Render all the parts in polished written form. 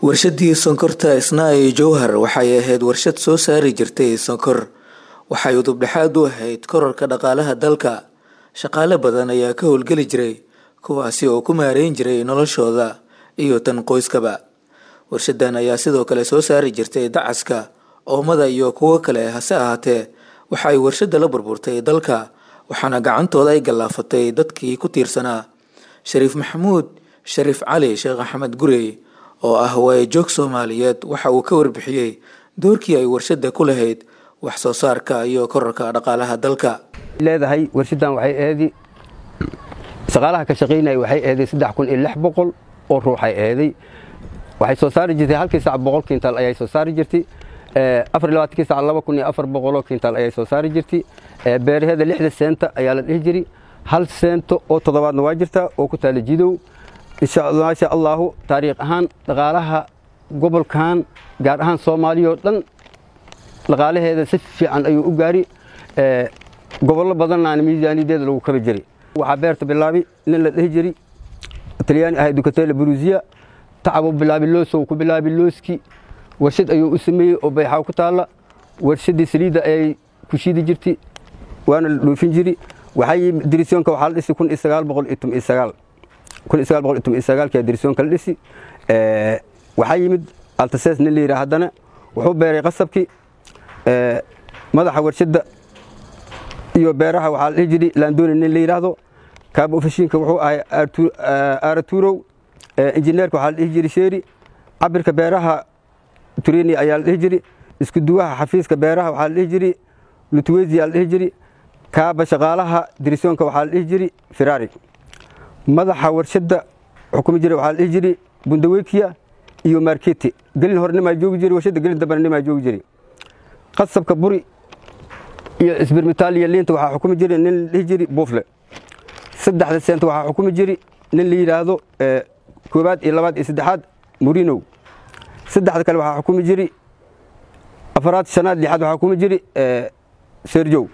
warshadii sonkorta Isnaa Jowhar waxay ahayd warshad soo saari jirtay sonkor waxay udub dhexaad u ahayd kororka dhaqaalaha dalka shaqaale badan ayaa ka howlgali jiray kuwaasi oo ku maareyn jiray noloshooda iyo tan qoyskaba warshadan ayaa sidoo kale soo saari jirtay dacaska oomada iyo kuwa kale hase ahaatee waxay warshada la burburtay dalka waxaana gacantooda ay galaafatay dadkii ku tiirsanaa Shariif Maxamuud Shariif Cali Sheekh Axmed Gurey oo ah waajoog Soomaaliyeed waxa uu ka warbixiyay doorkii ay warshada ku lahayd wax soo saarka iyo kororka dhaqaalaha dalka leedahay warshadan waxay eedi shaqaalaha ka shaqeynay waxay eeday 3600 oo ruux ay eeday waxay soo saari jirtay halkii saac 100 kintal ayay soo saari jirtay 24 saac 2400 kintal ayay soo saari jirtay beeraheeda 60 sent ayaa la dhihi jiray 1 sent oo toddobaadna waa jirta oo ku taala jidow insha Allah taariikh ahaan dhaqaalaha gobolkan gaar ahaan Soomaaliya dhan dhaqaalaheeda si fiican ayuu u gaari gobollo badan aan miisaaniyadeeda lagu kaba jiray waxa beerta bilaabi nin la dhihi jiray Talyaani ah Ducatella Bruzia tacabo bilaabi looso ku bilaabi looski warshad ayuu u sameeyay oo bayxa ku taala warshadii saliida ay ku shiidi jirtay waana dhoofin jiray waxay dirisoonka waxa la dhisay 1919 ka dirisoonka la dhisay waxa yimid altasees nin la yiraahdo wuxuu beeray qasabki madaxa warshada iyo beeraha waxa la jiray laandoon nin la yiraahdo kaab ofishinka wuxuu ahay Arturo injineerku waxa la jiray Sheeri cabirka beeraha Turini ayaa la jiray isku duwaha xafiiska beeraha waxa la jiray Lutwezi ayaa la jiray kaaba shaqaalaha dirisoonka waxa la jiray Ferrari madaxa warshada xukumi jiray waxa la jiray Bundaweekiya iyo marketi galin hornimo joogi jiray warshada galin dabarnimo joogi jiray qasabka buri iyo isbirmitaaliya leenta waxa xukumi jiray nin la jiray Buufle 3 sent waxa xukumi jiray nin la yiraahdo koobaad iyo labaad iyo saddexaad Murino 3 kale waxa xukumi jiray afraad shanaad lixaad waxa xukumi jiray Sergio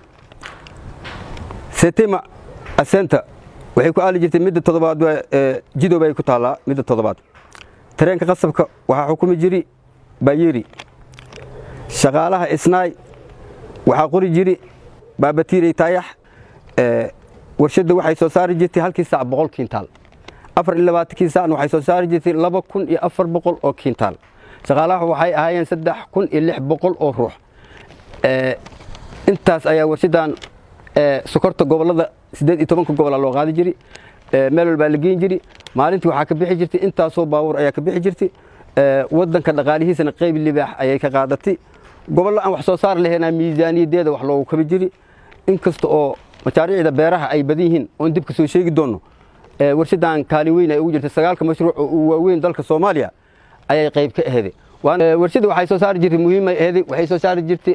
Setema asenta waxay ku aali jirtay midda toddobaad jidow bay ku taalaa midda toddobaad tareenka qasabka waxa xukumi jiray Bayeri shaqaalaha Isnaay waxa qori jiray Baabatiiray Taayax warshada waxay soo saari jirtay halkii saac 100 kintal 24 saac waxay soo saari jirtay 2400 oo kintal shaqaalaha waxay ahaayeen 3600 oo ruux intaas ayaa warshadan sokorta gobolada 18 gobol loo qaadi jiray meel walba la geyn jiray maalintii waxa ka bixi jirtay intaas oo baawur ayaa ka bixi jirtay wadanka dhaqaalihiisana qayb libaax ayay ka qaadatay gobollo aan wax soo saar lahayn miisaaniyadeeda wax loogu kaba jiray inkasta oo mashaariicda beeraha ay badan yihiin oo dib ka soo sheegi doono warshadan kaali weyn ay ugu jirtay 9 mashruuc oo waaweyn dalka Soomaaliya ayay qayb ka ahayd warshada waxay soo saari jirtay muhiim ay ahayd waxay soo saari jirtay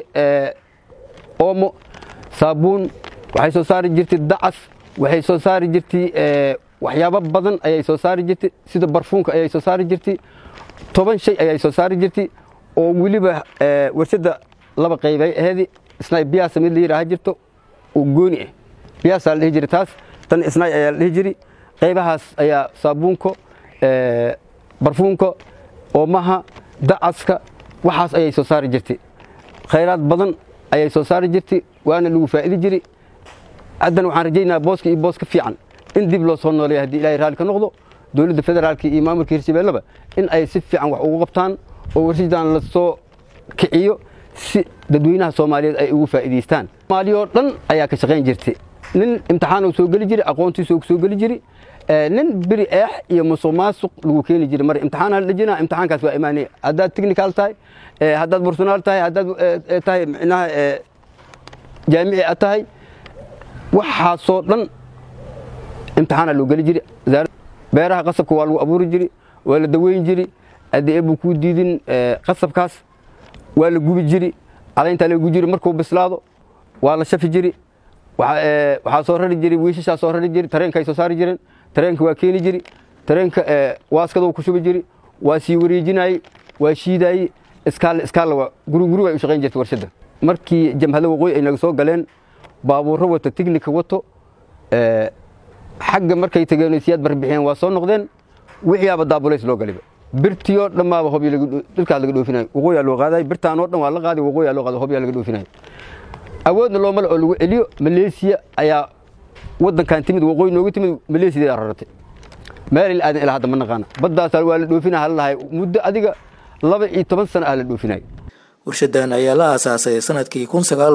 oomo saabuun waxay soo saari jirtay dacas waxay soo saari jirtay waxyaabo badan ayay soo saari jirtay sida barfuunka ayay soo saari jirtay 10 shay ayay soo saari jirtay oo waliba warshada laba qayb ay ahayd Isnaay biyaas mid la yiraahdo jirto oo gooni ah biyaas la jiray taas tan Isnaay ayaa la jiray qaybahaas ayaa saabuunka barfuunka oomaha dacaska waxaas ayay soo saari jirtay khayraad badan ayay soo saari jirtay waana lagu faa'iido jiray haddana waxaan rajaynaa booska iyo booska fiican in dib loo soo nooleeyo hadii Ilaahay raali ka noqdo dawladda federaalka iyo maamulka Hirshabeellaba in ay si fiican wax ugu qabtaan oo warshadan la soo kiciyo si dadweynaha Soomaaliyeed ay ugu faa'iideystaan Soomaaliya dhan ayaa ka shaqeyn jirtay nin imtixaan soo gali jiray aqoontiisa soo gali jiray nin biri iyo musuqmaasuq lagu keeni jiray mar imtixaan la dhijina imtixaankaas waa imaanay haddaad technical tahay haddaad personal tahay haddaad tahay macnaha jaamici tahay waxa soo dhan imtixaan loo gali jiray beeraha qasabka waa lagu abuuri jiray waa la daweyn jiray hadii ay ku diidin qasabkaas waa la gubi jiray caleenta la gubi jiray markuu bislaado waa la shafi jiray waxa soo rari jiray wiisha soo rari jiray tareenka ay soo saari jireen tareenka waa keeni jiray tareenka waaskada ku shubi jiray waa sii wareejinay waa shiiday iskaal guru ay u shaqeyn jirtay warshada markii jamhada waqooyi ay naga soo galeen baabuurro wata technical wato xagga markay tageen siyaad barbixeen waa soo noqdeen wixii aba daabuleys loo galay birtiyo dhamaaba hobyo dhulka laga dhoofinay waqooyi loo qaaday birtaan oo dhan waa la qaaday waqooyi loo qaaday hobyo laga dhoofinay awoodna loo mal oo lagu celiyo Malaysia ayaa wadankan timid waqooyi noogu timid Malaysia ay rartay meel aadan ilaa hadda ma naqaan baddaas waa la dhoofinaa hal lahay muddo adiga 12 sano ah la dhoofinay warshadan ayaa la aasaasay sanadkii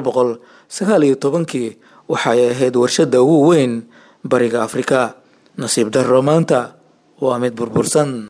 1919 waxay ahayd warshada ugu weyn bariga Afrika nasiib darro maanta waa mid burbursan